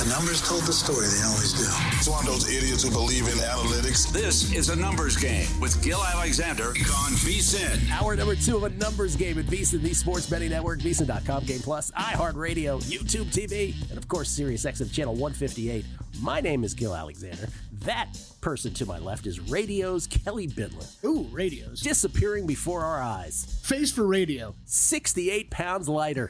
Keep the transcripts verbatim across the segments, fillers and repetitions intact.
The numbers told the story. They always do. It's one of those idiots who believe in analytics. This is a numbers game with Gil Alexander on VSiN. Hour number two of a numbers game at VSiN, the Sports Betting Network, V S I N dot com, Game Plus, iHeartRadio, YouTube T V, and of course, SiriusXM Channel one fifty-eight. My name is Gil Alexander. That person to my left is Radio's Kelly Bidlin. Ooh, Radios. Disappearing before our eyes. Face for radio. sixty-eight pounds lighter.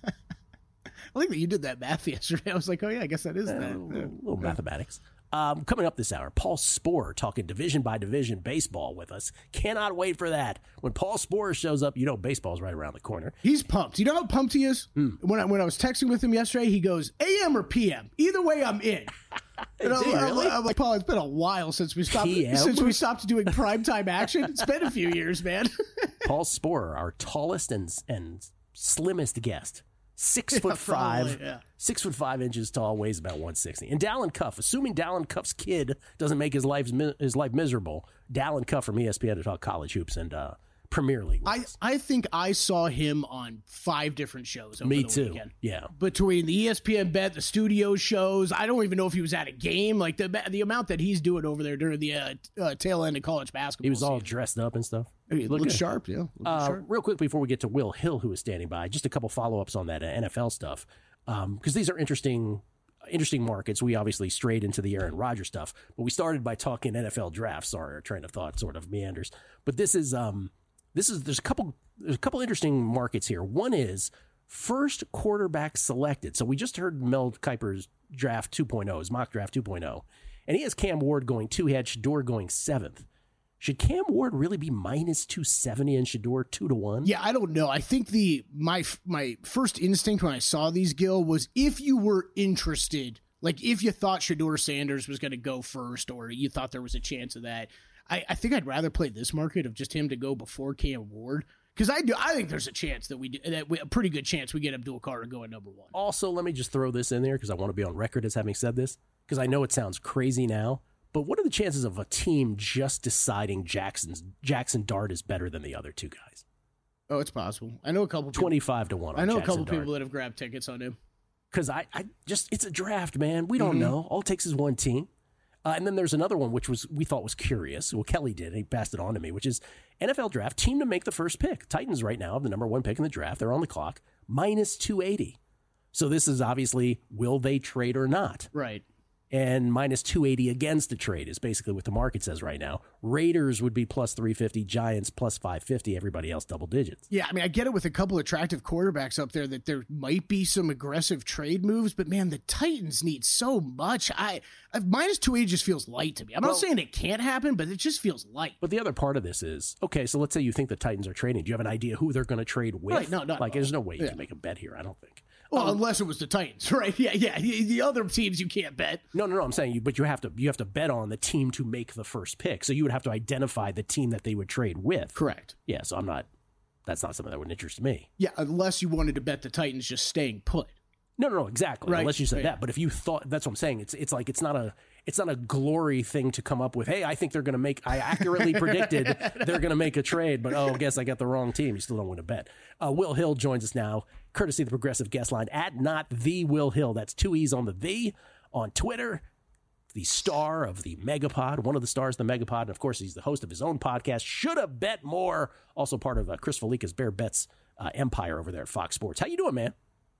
I think that you did that math yesterday. I was like, oh, yeah, I guess that is uh, that. A little, little mathematics. Um, coming up this hour, Paul Sporer talking division by division baseball with us. Cannot wait for that. When Paul Sporer shows up, you know baseball's right around the corner. He's pumped. You know how pumped he is? Hmm. When I when I was texting with him yesterday, he goes, A M or P M? Either way, I'm in. And I'm, Dude, I'm, really? I'm like, Paul, it's been a while since we stopped P M? since we stopped doing primetime action. It's been a few years, man. Paul Sporer, our tallest and and slimmest guest. Six Yeah, foot five, probably, yeah. six foot five inches tall, weighs about one sixty. And Dallin Cuff, assuming Dallin Cuff's kid doesn't make his life his life miserable, Dallin Cuff from E S P N to talk college hoops and uh, Premier League. I, I think I saw him on five different shows over Me the too. weekend. Yeah. Between the E S P N Bet, the studio shows, I don't even know if he was at a game. Like the the amount that he's doing over there during the uh, uh, tail end of college basketball. He was all season. dressed up and stuff. He Look looked good. sharp, yeah. Looked Uh, sharp. real quick before we get to Will Hill, who is standing by, just a couple follow-ups on that uh, N F L stuff, because um, these are interesting interesting markets. We obviously strayed into the Aaron Rodgers stuff, but we started by talking N F L drafts. Sorry, our train of thought sort of meanders. But this is um, this is there's a couple there's a couple interesting markets here. One is first quarterback selected. So we just heard Mel Kiper's draft two point oh, his mock draft two point oh, and he has Cam Ward going two. He had Shador going seventh. Should Cam Ward really be minus two seventy and Shador two to one? Yeah, I don't know. I think the my my first instinct when I saw these, Gil, was if you were interested, like if you thought Shador Sanders was going to go first, or you thought there was a chance of that, I, I think I'd rather play this market of just him to go before Cam Ward, because I do. I think there's a chance that we do, that we, a pretty good chance we get Abdul Carter going number one. Also, let me just throw this in there because I want to be on record as having said this, because I know it sounds crazy now. But what are the chances of a team just deciding Jackson's Jackson Dart is better than the other two guys? Oh, it's possible. I know a couple. Twenty-five to one. I know Jackson a couple Dart. people that have grabbed tickets on him. Because I, I just it's a draft, man. We don't Mm-hmm. know. All it takes is one team. Uh, and then there's another one which was we thought was curious. Well, Kelly did. And he passed it on to me, which is N F L draft team to make the first pick. Titans right now have the number one pick in the draft. They're on the clock, minus two eighty. So this is obviously will they trade or not? Right. And minus two eighty against the trade is basically what the market says right now. Raiders would be plus three fifty, Giants plus five fifty, everybody else double digits. Yeah, I mean, I get it with a couple attractive quarterbacks up there that there might be some aggressive trade moves, but man, the Titans need so much. I uh, minus two eighty just feels light to me. I'm Well- not saying it can't happen, but it just feels light. But the other part of this is, okay, so let's say you think the Titans are trading. Do you have an idea who they're going to trade with? Right, no, not Like, at all. there's no way you Yeah. can make a bet here, I don't think. Well, Um, unless it was the Titans, right? Yeah, yeah. The the other teams you can't bet. No, no, no. I'm saying you, but you have to you have to bet on the team to make the first pick. So you would have to identify the team that they would trade with. Correct. Yeah. So I'm not. That's not something that would interest me. Yeah, unless you wanted to bet the Titans just staying put. No, no, no. Exactly. Right, Unless you said right. that. But if you thought that's what I'm saying. It's it's like it's not a it's not a glory thing to come up with. Hey, I think they're going to make. I accurately predicted they're going to make a trade, but oh, I guess I got the wrong team. You still don't win a bet. Uh, Will Hill joins us now, courtesy of the Progressive Guest Line at not the Will Hill. That's two E's on the the on Twitter. The star of the Megapod, one of the stars of the Megapod, and of course he's the host of his own podcast. Should have bet more. Also part of uh, Chris Felica's Bear Bets uh, empire over there at Fox Sports. How you doing, man?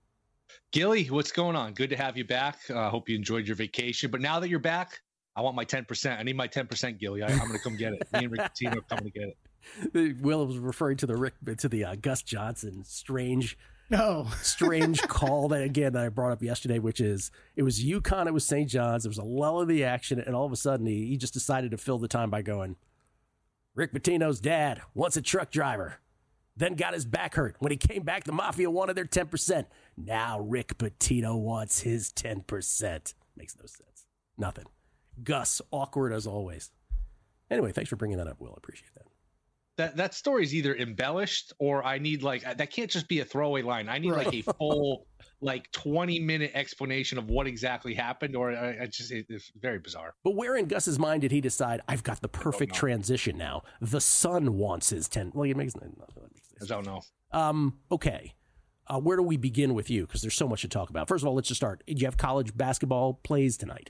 Gilly, what's going on? Good to have you back. I uh, hope you enjoyed your vacation. But now that you're back, I want my ten percent. I need my ten percent, Gilly. I, I'm going to come get it. Me and Rick Pitino are coming to get it. Will was referring to the Rick to the uh, Gus Johnson strange, No. strange call that again that I brought up yesterday, which is it was UConn, it was Saint John's. There was a lull of the action, and all of a sudden he, he just decided to fill the time by going, Rick Pitino's dad once a truck driver. Then got his back hurt. When he came back, the Mafia wanted their ten percent. Now Rick Pitino wants his ten percent. Makes no sense. Nothing. Gus, awkward as always. Anyway, thanks for bringing that up, Will. I appreciate that. That that story is either embellished or I need like that can't just be a throwaway line. I need like a full like twenty minute explanation of what exactly happened, or I, I just it, it's very bizarre. But where in Gus's mind did he decide I've got the perfect transition now? The son wants his ten. Well, it makes no, no, I don't know. Um. Okay. Uh, where do we begin with you? Because there's so much to talk about. First of all, let's just start. Do you have college basketball plays tonight?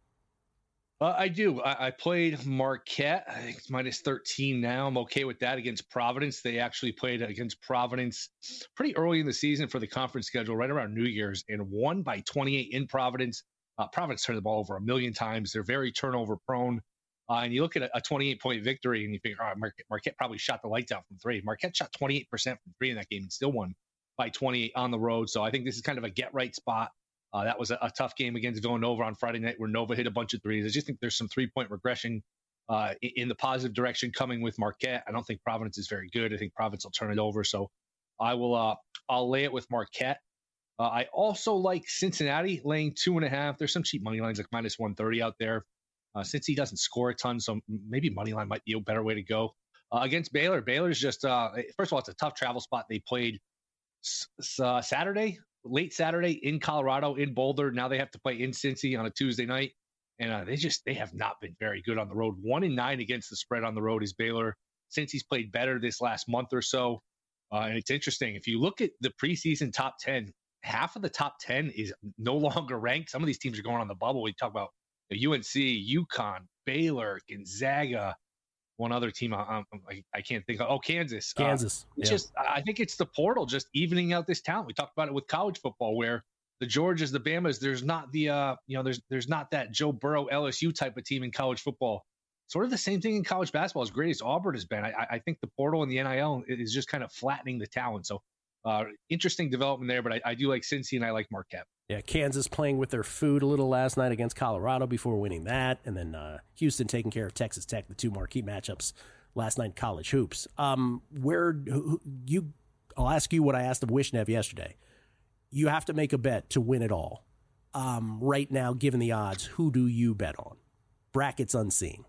Uh, I do. I, I played Marquette. I think it's minus thirteen now. I'm okay with that against Providence. They actually played against Providence pretty early in the season for the conference schedule, right around New Year's, and won by twenty-eight in Providence. Uh, Providence turned the ball over a million times. They're very turnover prone. Uh, and you look at a, a twenty-eight point victory and you figure, all right, Marquette, Marquette probably shot the lights out from three. Marquette shot twenty-eight percent from three in that game and still won by twenty-eight on the road. So I think this is kind of a get right spot. Uh, that was a, a tough game against Villanova on Friday night where Nova hit a bunch of threes. I just think there's some three-point regression uh, in, in the positive direction coming with Marquette. I don't think Providence is very good. I think Providence will turn it over. So I will uh, I'll lay it with Marquette. Uh, I also like Cincinnati laying two and a half. There's some cheap money lines like minus one thirty out there. Uh, since he doesn't score a ton, so maybe money line might be a better way to go. Uh, against Baylor, Baylor's just, uh, first of all, it's a tough travel spot. They played s- uh, Saturday, late Saturday in Colorado, in Boulder. Now they have to play in Cincy on a Tuesday night. And uh, they just, they have not been very good on the road. One and nine against the spread on the road is Baylor. Since he's played better this last month or so. Uh, and it's interesting. If you look at the preseason top ten, half of the top ten is no longer ranked. Some of these teams are going on the bubble. We talk about U N C, UConn, Baylor, Gonzaga, one other team I, I, I can't think of. Oh, Kansas. Kansas. Uh, it's yeah. just, I think it's the portal just evening out this talent. We talked about it with college football, where the Georgias, the Bamas, there's not the, uh, you know, there's there's not that Joe Burrow L S U type of team in college football. Sort of the same thing in college basketball. As great as Auburn has been, I, I think the portal and the N I L is just kind of flattening the talent. So uh, interesting development there. But I, I do like Cincy and I like Marquette. Yeah, Kansas playing with their food a little last night against Colorado before winning that. And then uh, Houston taking care of Texas Tech, the two marquee matchups last night in college hoops. Um, where you, I'll ask you what I asked of Wishnev yesterday. You have to make a bet to win it all. Um, right now, given the odds, who do you bet on? Brackets unseen.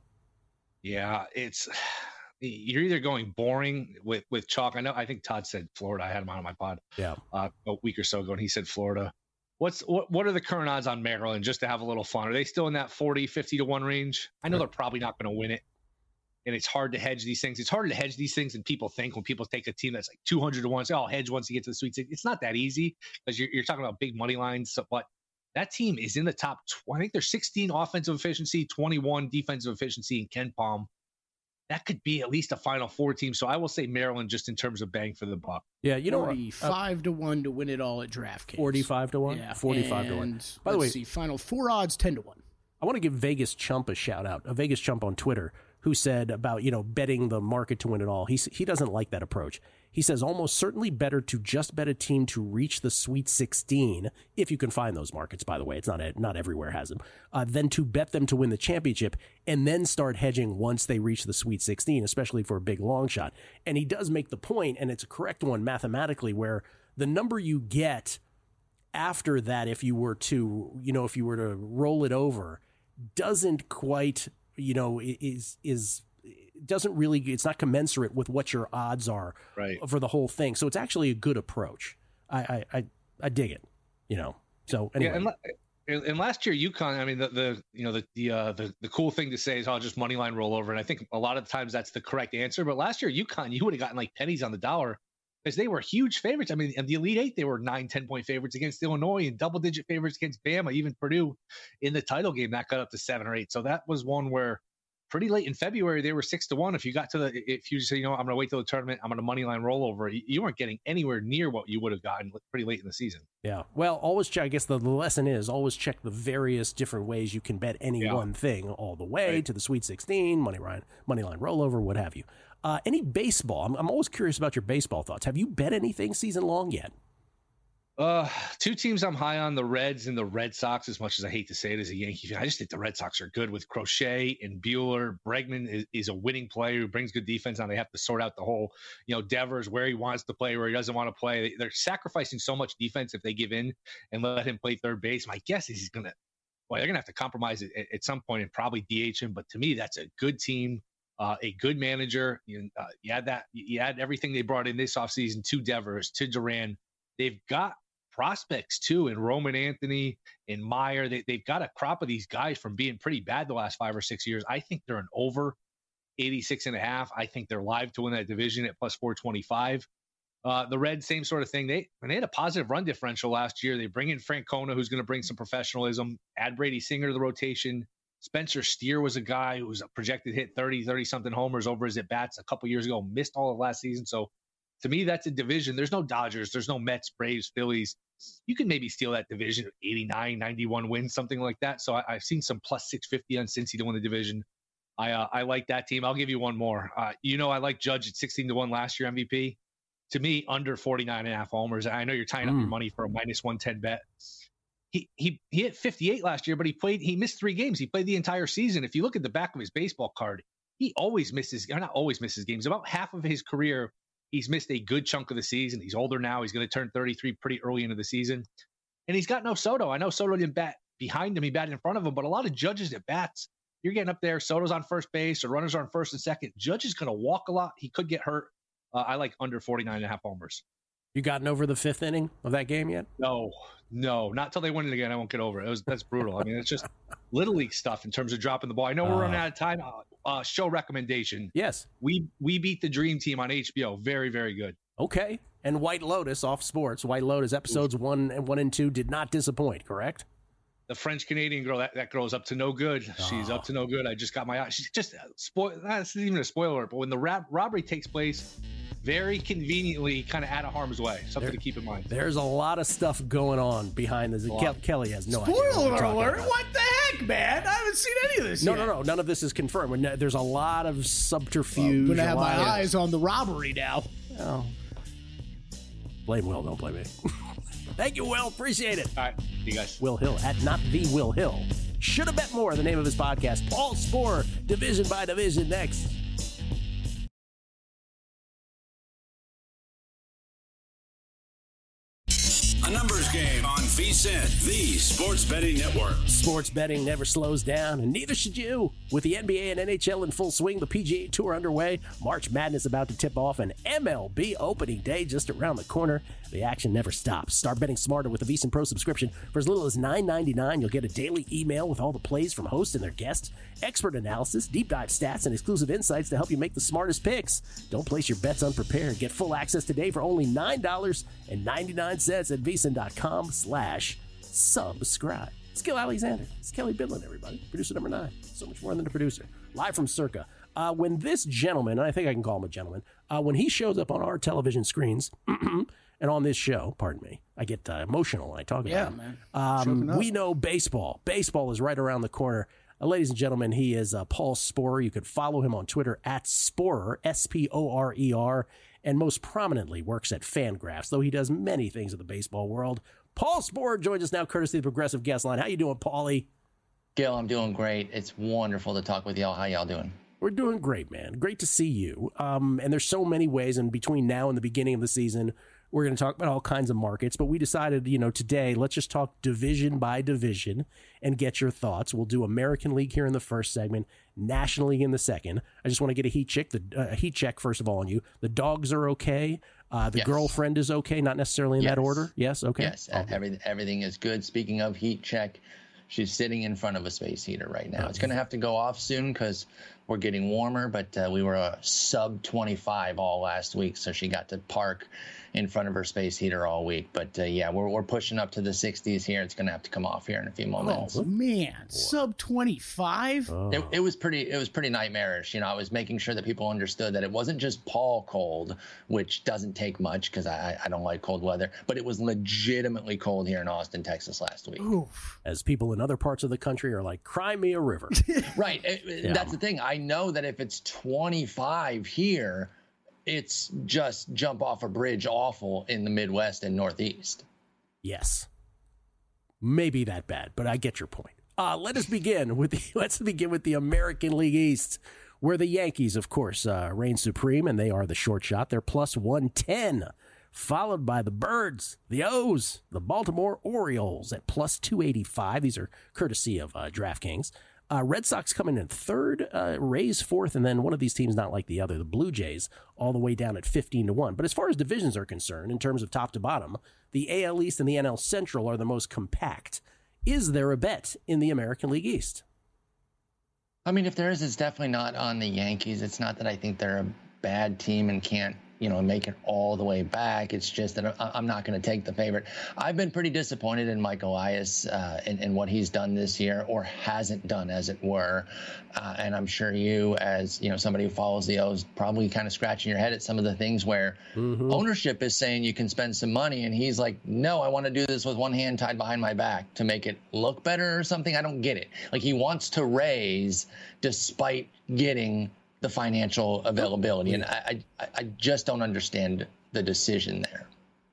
Yeah, it's you're either going boring with, with chalk. I know. I think Todd said Florida. I had him on my pod. Yeah, uh, a week or so ago, and he said Florida. What's what? What are the current odds on Maryland? Just to have a little fun, are they still in that forty, fifty to one range? I know they're probably not going to win it, and it's hard to hedge these things. It's harder to hedge these things than people think. When people take a team that's like two hundred to one, say, "Oh, I'll hedge once you get to the Sweet Sixteen." It's not that easy because you're you're talking about big money lines. So, but that team is in the top twenty. I think they're sixteen offensive efficiency, twenty-one defensive efficiency in Ken Palm. That could be at least a Final Four team. So I will say Maryland just in terms of bang for the buck. Yeah, you know, forty-five uh, to one to win it all at DraftKings. Forty-five to one. Yeah, forty-five to one. By the way, see, Final Four odds ten to one. I want to give Vegas Chump a shout out. A Vegas Chump on Twitter who said about, you know, betting the market to win it all. He he doesn't like that approach. He says almost certainly better to just bet a team to reach the Sweet sixteen, if you can find those markets, by the way. It's not a, not everywhere has them, uh, than to bet them to win the championship and then start hedging once they reach the Sweet sixteen, especially for a big long shot. And he does make the point, and it's a correct one mathematically, where the number you get after that, if you were to, you know, if you were to roll it over, doesn't quite, you know, is is doesn't really, it's not commensurate with what your odds are right. for the whole thing. So it's actually a good approach. I I I, I dig it, you know. So anyway. Yeah, and, and last year UConn, I mean, the the you know the the uh, the the cool thing to say is, oh, just money line rollover, and I think a lot of times that's the correct answer. But last year UConn, you would have gotten like pennies on the dollar because they were huge favorites. I mean, in the Elite Eight, they were nine, ten point favorites against Illinois and double digit favorites against Bama, even Purdue in the title game that got up to seven or eight. So that was one where pretty late in February, they were six to one. If you got to the, if you say, you know, I'm going to wait till the tournament, I'm going to money line rollover, you weren't getting anywhere near what you would have gotten pretty late in the season. Yeah. Well, always check. I guess the, the lesson is always check the various different ways you can bet any yeah. one thing all the way right. to the Sweet sixteen, money line, money line rollover, what have you. Uh, any baseball? I'm, I'm always curious about your baseball thoughts. Have you bet anything season long yet? Uh, two teams I'm high on, the Reds and the Red Sox, as much as I hate to say it as a Yankee fan. I just think the Red Sox are good with Crochet and Buehler. Bregman is, is a winning player who brings good defense. Now they have to sort out the whole, you know, Devers, where he wants to play, where he doesn't want to play. They're sacrificing so much defense if they give in and let him play third base. My guess is he's going to, well, they're going to have to compromise it at, at some point and probably D H him. But to me, that's a good team, uh, a good manager. You, uh, you add that, you add everything they brought in this offseason to Devers, to Duran. They've got prospects too, and Roman Anthony and Meyer. They, they've got a crop of these guys from being pretty bad the last five or six years. I think they're an over eighty-six and a half. I think they're live to win that division at plus four twenty-five. Uh, the Reds, same sort of thing. They when they had a positive run differential last year. They bring in Francona, who's going to bring some professionalism. Add Brady Singer to the rotation. Spencer Steer was a guy who was a projected hit thirty, thirty-something homers over his at-bats a couple years ago, missed all of last season. So to me, that's a division. There's no Dodgers. There's no Mets, Braves, Phillies. You can maybe steal that division, eighty-nine, ninety-one wins, something like that. So I, I've seen some plus six fifty on Cincy to win the division. I uh, I like that team. I'll give you one more. Uh, you know, I like Judge at sixteen to one last year M V P. To me, under forty-nine and a half homers. I know you're tying mm. up your money for a minus one ten bet. He he he hit fifty-eight last year, but he played. He missed three games. He played the entire season. If you look at the back of his baseball card, he always misses. Or not always misses games. About half of his career, he's missed a good chunk of the season. He's older now. He's going to turn thirty-three pretty early into the season, and he's got no Soto. I know Soto didn't bat behind him. He batted in front of him, but a lot of Judges that bats, you're getting up there. Soto's on first base, or runners are on first and second. Judge is going to walk a lot. He could get hurt. Uh, I like under forty-nine and a half homers. You gotten over the fifth inning of that game yet? No, no, not till they win it again. I won't get over it. It was that's brutal. I mean, it's just little league stuff in terms of dropping the ball. I know we're uh, running out of time. Uh, uh, show recommendation. Yes, we we beat the Dream Team on H B O. Very, very good. Okay, and White Lotus off Sports. White Lotus episodes Ooh. one and one and two did not disappoint. Correct. The French Canadian girl that, that girl's up to no good. Oh. She's up to no good. I just got my eye. She's just spoil. This isn't even a spoiler, but when the rab- robbery takes place, very conveniently kind of out of harm's way. Something there, to keep in mind. There's a lot of stuff going on behind this. Ke- Kelly has no Spoiler idea. Spoiler alert! About. What the heck, man? I haven't seen any of this no, yet. No, no, no. None of this is confirmed. There's a lot of subterfuge. Well, I'm going to have my of, eyes on the robbery now. Oh. Blame Will. Don't blame me. Thank you, Will. Appreciate it. All right. See you guys. Will Hill at Not The Will Hill. Should have bet more, the name of his podcast. Paul Sporer, Division by Division, next. A numbers game on V S I N, the Sports Betting Network. Sports betting never slows down, and neither should you. With the N B A and N H L in full swing, the P G A Tour underway, March Madness about to tip off, and M L B opening day just around the corner. The action never stops. Start betting smarter with a V S I N Pro subscription. For as little as nine ninety-nine, you'll get a daily email with all the plays from hosts and their guests, expert analysis, deep dive stats, and exclusive insights to help you make the smartest picks. Don't place your bets unprepared. Get full access today for only nine ninety-nine at vsin.com slash subscribe. It's Gil Alexander. It's Kelly Bidlin, everybody. Producer number nine. So much more than a producer. Live from Circa. Uh, when this gentleman, and I think I can call him a gentleman, uh, when he shows up on our television screens and on this show, pardon me, I get uh, emotional when I talk about yeah, him. Man. Um, we know baseball. Baseball is right around the corner. Uh, ladies and gentlemen, he is uh, Paul Sporer. You could follow him on Twitter at Sporer, S P O R E R, and most prominently works at Fangraphs, though he does many things in the baseball world. Paul Sporer joins us now, courtesy of the Progressive Guest Line. How you doing, Paulie? Gil, I'm doing great. It's wonderful to talk with y'all. How y'all doing? We're doing great, man. Great to see you. Um, and there's so many ways, and between now and the beginning of the season, we're going to talk about all kinds of markets. But we decided, you know, today, let's just talk division by division and get your thoughts. We'll do American League here in the first segment, National League in the second. I just want to get a heat check, the uh, heat check first of all on you. The dogs are okay. Uh, the yes. girlfriend is okay, not necessarily in yes. that order. Yes, okay. Yes, okay. Every, everything is good. Speaking of heat check, she's sitting in front of a space heater right now. Okay. It's going to have to go off soon because we're getting warmer, but uh, we were a sub twenty-five all last week, so she got to park in front of her space heater all week. But uh, yeah, we're we're pushing up to the sixties here. It's going to have to come off here in a few moments. Oh man, sub twenty-five. Oh. It, it was pretty. It was pretty nightmarish. You know, I was making sure that people understood that it wasn't just Paul cold, which doesn't take much because I I don't like cold weather, but it was legitimately cold here in Austin, Texas last week. Oof. As people in other parts of the country are like, cry me a river. Right. It, yeah. That's the thing. I know that if it's twenty-five here, it's just jump off a bridge awful in the Midwest and Northeast. Yes. Maybe that bad, but I get your point. Uh, let us begin with the, let's begin with the American League East, where the Yankees, of course, uh, reign supreme, and they are the short shot. They're plus one ten, followed by the Birds, the O's, the Baltimore Orioles at plus two eighty-five. These are courtesy of uh, DraftKings. Uh, Red Sox coming in third, uh, Rays fourth, and then one of these teams not like the other, the Blue Jays, all the way down at fifteen to one. But as far as divisions are concerned, in terms of top to bottom, the A L East and the N L Central are the most compact. Is there a bet in the American League East? I mean, if there is, it's definitely not on the Yankees. It's not that I think they're a bad team and can't you know, make it all the way back. It's just that I'm not going to take the favorite. I've been pretty disappointed in Mike Elias uh, and, and what he's done this year, or hasn't done, as it were. Uh, and I'm sure you, as you know, somebody who follows the O's, probably kind of scratching your head at some of the things where mm-hmm. ownership is saying you can spend some money, and he's like, no, I want to do this with one hand tied behind my back to make it look better or something. I don't get it. Like, he wants to raise despite getting the financial availability, and I, I, I just don't understand the decision there.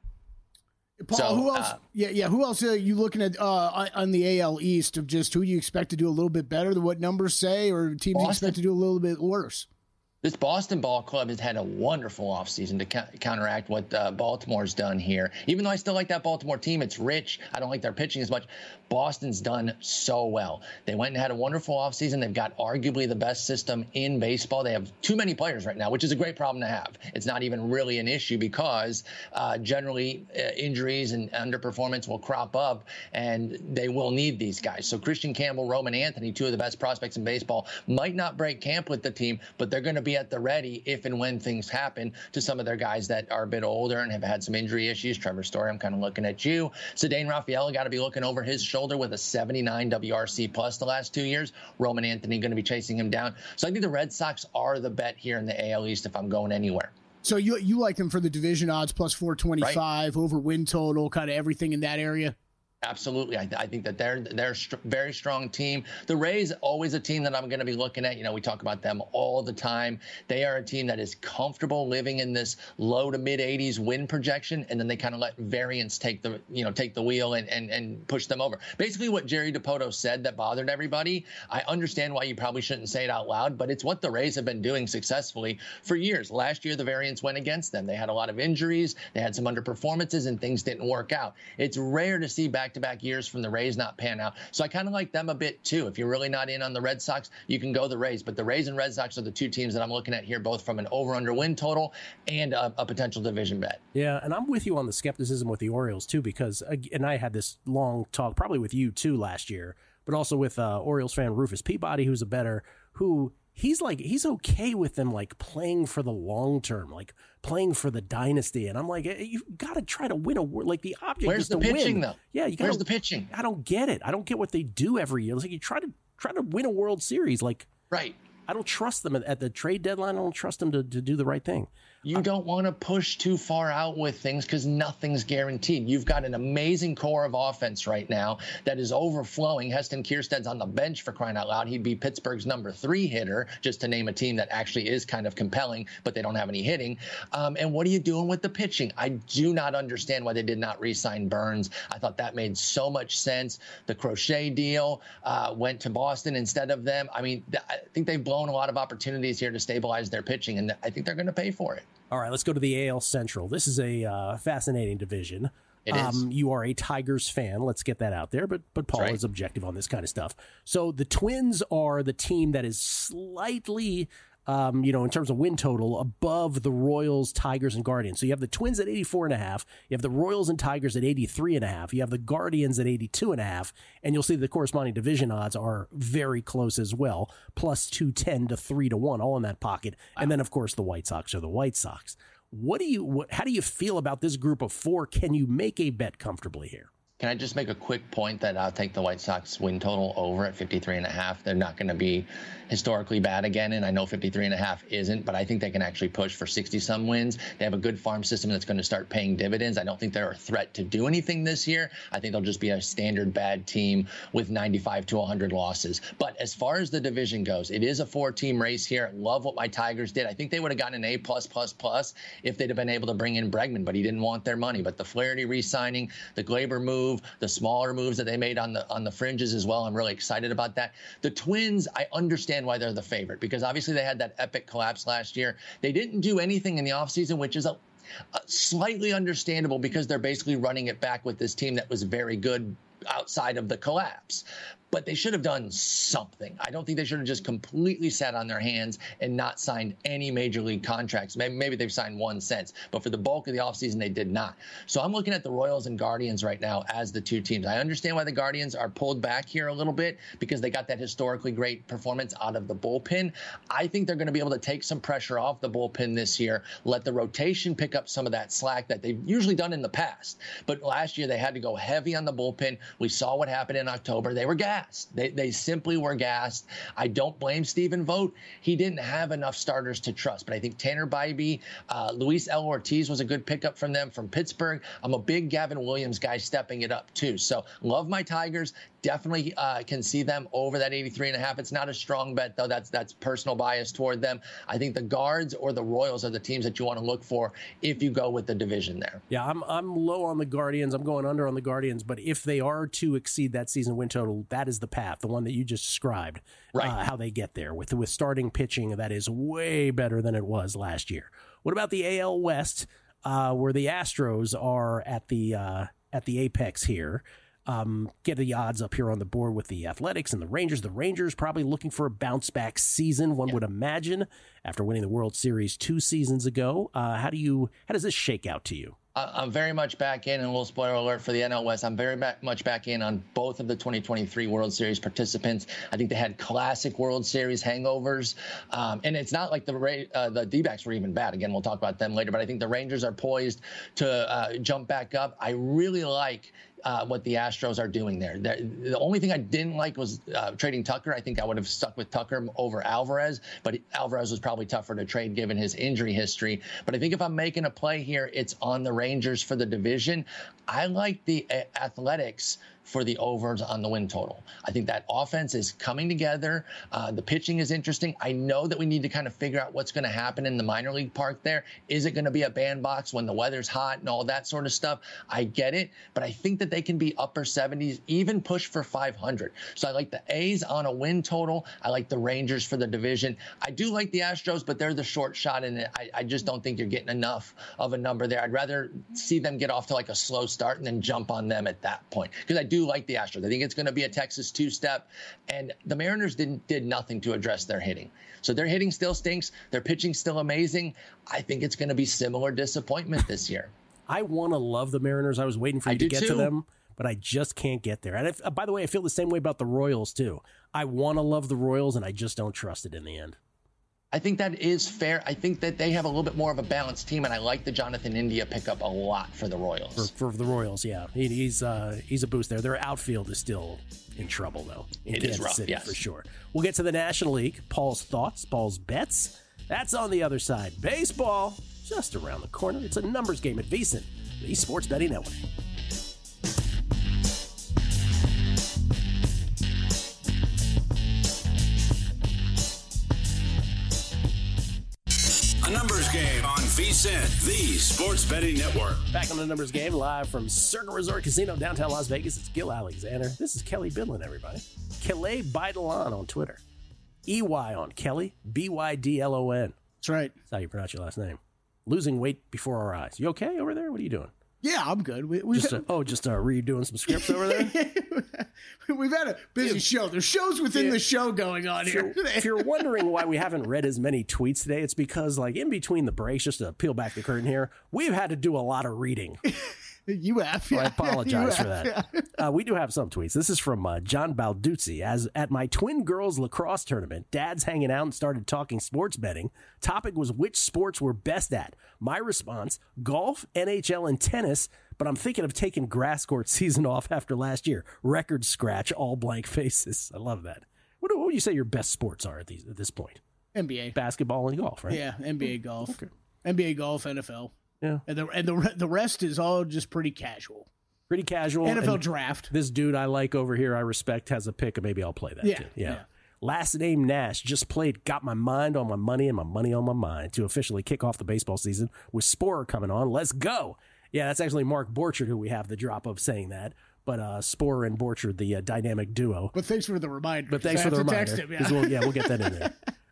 Paul, so, who else? Uh, yeah, yeah. Who else are you looking at uh, on the A L East of just who you expect to do a little bit better than what numbers say, or teams Boston. You expect to do a little bit worse? This Boston ball club has had a wonderful offseason to ca- counteract what uh, Baltimore's done here. Even though I still like that Baltimore team, it's rich. I don't like their pitching as much. Boston's done so well. They went and had a wonderful offseason. They've got arguably the best system in baseball. They have too many players right now, which is a great problem to have. It's not even really an issue because uh, generally uh, injuries and underperformance will crop up, and they will need these guys. So Christian Campbell, Roman Anthony, two of the best prospects in baseball, might not break camp with the team, but they're going to be at the ready if and when things happen to some of their guys that are a bit older and have had some injury issues. Trevor Story, I'm kind of looking at you. Ceddanne Rafaela got to be looking over his shoulder with a seventy-nine W R C plus the last two years. Roman Anthony going to be chasing him down. So I think the Red Sox are the bet here in the A L East if I'm going anywhere. So you you like them for the division odds plus four twenty-five, right? Over win total, kind of everything in that area? Absolutely. I, I think that they're they're a st- very strong team. The Rays, always a team that I'm going to be looking at. You know, we talk about them all the time. They are a team that is comfortable living in this low to mid eighties win projection, and then they kind of let variance take the you know take the wheel and, and, and push them over. Basically, what Jerry Dipoto said that bothered everybody. I understand why you probably shouldn't say it out loud, but it's what the Rays have been doing successfully for years. Last year, the variance went against them. They had a lot of injuries. They had some underperformances, and things didn't work out. It's rare to see back back-to-back years from the Rays not pan out. So I kind of like them a bit too. If you're really not in on the Red Sox, you can go the Rays. But the Rays and Red Sox are the two teams that I'm looking at here, both from an over-under win total and a, a potential division bet. Yeah, and I'm with you on the skepticism with the Orioles too, because, and I had this long talk probably with you too last year, but also with uh, Orioles fan Rufus Peabody, who's a bettor, who he's like, he's okay with them like playing for the long term, like playing for the dynasty. And I'm like, you've got to try to win a, like the object Where's is the to pitching win. though? Yeah, you gotta, Where's the pitching? I don't get it. I don't get what they do every year. It's like you try to try to win a World Series. Like, right. I don't trust them at the trade deadline. I don't trust them to, to do the right thing. You don't want to push too far out with things because nothing's guaranteed. You've got an amazing core of offense right now that is overflowing. Heston Kierstead's on the bench, for crying out loud. He'd be Pittsburgh's number three hitter, just to name a team that actually is kind of compelling, but they don't have any hitting. Um, and what are you doing with the pitching? I do not understand why they did not re-sign Burns. I thought that made so much sense. The Crochet deal uh, went to Boston instead of them. I mean, th- I think they've blown a lot of opportunities here to stabilize their pitching, and I think they're going to pay for it. All right, let's go to the A L Central. This is a uh, fascinating division. It is. Um, you are a Tigers fan. Let's get that out there. But but Paul right. is objective on this kind of stuff. So the Twins are the team that is slightly, um, you know, in terms of win total, above the Royals, Tigers, and Guardians. So you have the Twins at eighty-four and a half. You have the Royals and Tigers at eighty-three and a half. You have the Guardians at eighty-two and a half. And you'll see the corresponding division odds are very close as well, plus two ten to three to one, all in that pocket. Wow. And then, of course, the White Sox are the White Sox. What do you? What, how do you feel about this group of four? Can you make a bet comfortably here? Can I just make a quick point that I'll take the White Sox win total over at fifty-three and a half. They're not going to be historically bad again, and I know fifty-three and a half isn't, but I think they can actually push for sixty some wins. They have a good farm system that's going to start paying dividends. I don't think they're a threat to do anything this year. I think they'll just be a standard bad team with ninety-five to one hundred losses. But as far as the division goes, it is a four-team race here. Love what my Tigers did. I think they would have gotten an A plus plus plus if they'd have been able to bring in Bregman, but he didn't want their money. But the Flaherty re-signing, the Glaber move, the smaller moves that they made on the on the fringes as well, I'm really excited about that. The Twins, I understand why they're the favorite, because obviously they had that epic collapse last year. They didn't do anything in the offseason, which is a, a slightly understandable because they're basically running it back with this team that was very good outside of the collapse. But they should have done something. I don't think they should have just completely sat on their hands and not signed any major league contracts. Maybe, maybe they've signed one since, but for the bulk of the offseason, they did not. So I'm looking at the Royals and Guardians right now as the two teams. I understand why the Guardians are pulled back here a little bit because they got that historically great performance out of the bullpen. I think they're going to be able to take some pressure off the bullpen this year, let the rotation pick up some of that slack that they've usually done in the past. But last year, they had to go heavy on the bullpen. We saw what happened in October. They were gassed. They, they simply were gassed. I don't blame Stephen Vogt. He didn't have enough starters to trust. But I think Tanner Bybee, uh, Luis L. Ortiz was a good pickup from them from Pittsburgh. I'm a big Gavin Williams guy stepping it up, too. So love my Tigers. Definitely uh, can see them over that eighty-three and a half. It's not a strong bet, though. That's that's personal bias toward them. I think the Guards or the Royals are the teams that you want to look for if you go with the division there. Yeah, I'm I'm low on the Guardians. I'm going under on the Guardians. But if they are to exceed that season win total, that is the path, the one that you just described, right? Uh, how they get there with with starting pitching that is way better than it was last year. What about the A L West, uh, where the Astros are at the uh, at the apex here? Um, get the odds up here on the board with the Athletics and the Rangers. The Rangers probably looking for a bounce back season, one yeah. would imagine, after winning the World Series two seasons ago. Uh, how do you? How does this shake out to you? I'm very much back in, and a little spoiler alert for the N L West. I'm very back, much back in on both of the twenty twenty-three World Series participants. I think they had classic World Series hangovers, um, and it's not like the uh, the D-backs were even bad. Again, we'll talk about them later, but I think the Rangers are poised to uh, jump back up. I really like Uh, what the Astros are doing there. The, the only thing I didn't like was uh, trading Tucker. I think I would have stuck with Tucker over Alvarez, but Alvarez was probably tougher to trade given his injury history. But I think if I'm making a play here, it's on the Rangers for the division. I like the uh, Athletics for the overs on the win total. I think that offense is coming together. Uh, the pitching is interesting. I know that we need to kind of figure out what's going to happen in the minor league park there. Is it going to be a bandbox when the weather's hot and all that sort of stuff? I get it, but I think that they can be upper seventies, even push for five hundred. So I like the A's on a win total. I like the Rangers for the division. I do like the Astros, but they're the short shot in it. I, I just don't think you're getting enough of a number there. I'd rather see them get off to like a slow start and then jump on them at that point, because I do like the Astros. I think it's going to be a Texas two-step, and the Mariners didn't did nothing to address their hitting. So their hitting still stinks. Their pitching still amazing. I think it's going to be similar disappointment this year. I want to love the Mariners. I was waiting for you I to get too. to them, but I just can't get there. And if, uh, by the way, I feel the same way about the Royals too. I want to love the Royals, and I just don't trust it in the end. I think that is fair. I think that they have a little bit more of a balanced team, and I like the Jonathan India pickup a lot for the Royals. For, for the Royals, yeah. He, he's uh, he's a boost there. Their outfield is still in trouble, though, in it Kansas is rough, City, yes. for sure. We'll get to the National League. Paul's thoughts, Paul's bets. That's on the other side. Baseball, just around the corner. It's a numbers game at VSiN, the Sports Betting Network. A numbers game on VSiN, the Sports Betting Network. Back on the numbers game, live from Circa Resort Casino, downtown Las Vegas. It's Gil Alexander. This is Kelly Bidlin, everybody. Kelly Bydlon on Twitter. E Y on Kelly, B Y D L O N. That's right. That's how you pronounce your last name. Losing weight before our eyes. You okay over there? What are you doing? Yeah, I'm good. We, we've Just a, oh, just uh, redoing some scripts over there? We've had a busy yeah. show. There's shows within yeah. the show going on if here. You're, if you're wondering why we haven't read as many tweets today, it's because, like, in between the breaks, just to peel back the curtain here, we've had to do a lot of reading. You have. Yeah. I apologize have, for that. Yeah. Uh, we do have some tweets. This is from uh, John Balduzzi. As at my twin girls lacrosse tournament, dad's hanging out and started talking sports betting. Topic was which sports we're best at. My response, golf, N H L, and tennis, but I'm thinking of taking grass court season off after last year. Record scratch, all blank faces. I love that. What, what would you say your best sports are at, these, at this point? N B A. Basketball and golf, right? Yeah, N B A golf. Okay. N B A golf, N F L. Yeah, and the and the the rest is all just pretty casual. Pretty casual. N F L and draft. This dude I like over here, I respect, has a pick, and maybe I'll play that yeah, too. Yeah. yeah. Last name Nash just played Got My Mind on My Money and My Money on My Mind to officially kick off the baseball season with Sporer coming on. Let's go. Yeah, that's actually Mark Borchard who we have the drop of saying that. But uh, Sporer and Borchard, the uh, dynamic duo. But thanks for the reminder. But thanks for the reminder. Text him, yeah. We'll, yeah, we'll get that in there.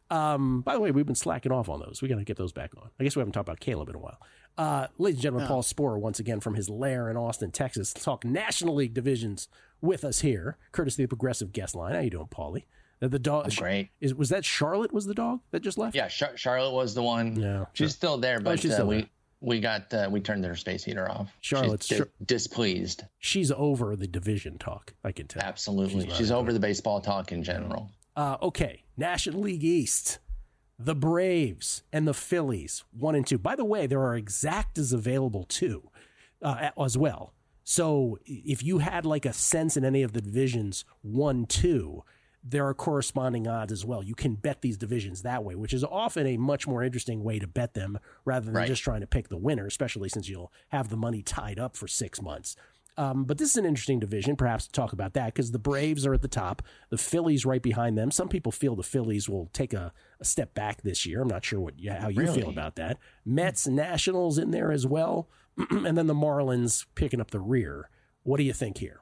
Um, by the way, we've been slacking off on those. We got to get those back on. I guess we haven't talked about Caleb in a while. Uh, ladies and gentlemen, oh. Paul Sporer, once again from his lair in Austin, Texas, talk National League divisions with us here, courtesy of the Progressive Guest Line. How you doing, Paulie? The, the dog. Great. Is was that Charlotte? Was the dog that just left? Yeah, Char- Charlotte was the one. Yeah, she's sure. still there, but oh, she's uh, still we there. we got uh, we turned her space heater off. Charlotte's she's di- displeased. She's over the division talk. I can tell. Absolutely, she's, she's over the baseball talk in general. Uh, okay, National League East. The Braves and the Phillies, one and two. By the way, there are exactas available too, uh, as well. So if you had like a sense in any of the divisions one, two, there are corresponding odds as well. You can bet these divisions that way, which is often a much more interesting way to bet them rather than right. just trying to pick the winner, especially since you'll have the money tied up for six months. Um, but this is an interesting division, perhaps, to talk about that, because the Braves are at the top, the Phillies right behind them. Some people feel the Phillies will take a, a step back this year. I'm not sure what how you really? feel about that. Mets, Nationals in there as well, and then the Marlins picking up the rear. What do you think here?